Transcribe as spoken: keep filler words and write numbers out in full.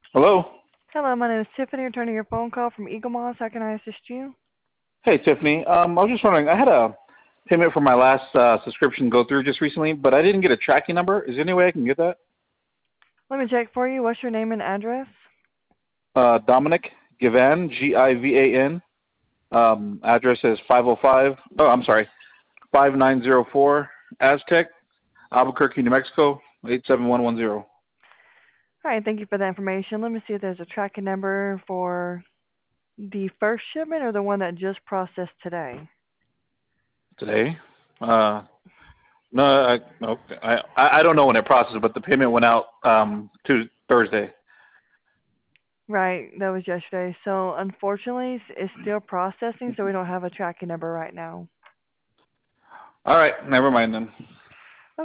Hello. Hello, my name is Tiffany, returning your phone call from Eagle Moss. How can I assist you? Hey, Tiffany. Um, I was just wondering, I had a payment for my last uh, subscription go through just recently, but I didn't get a tracking number. Is there any way I can get that? Let me check for you. What's your name and address? Uh, Dominic Givan, G I V A N. Um, address is five oh five, oh, I'm sorry, five nine zero four Aztec, Albuquerque, New Mexico, eight seven one one zero. All right, thank you for that information. Let me see if there's a tracking number for the first shipment or the one that just processed today. Today? Uh, no, I, no, I, I don't know when it processed, but the payment went out um, to Thursday. Right, that was yesterday. So unfortunately, it's still processing, so we don't have a tracking number right now. All right, never mind then.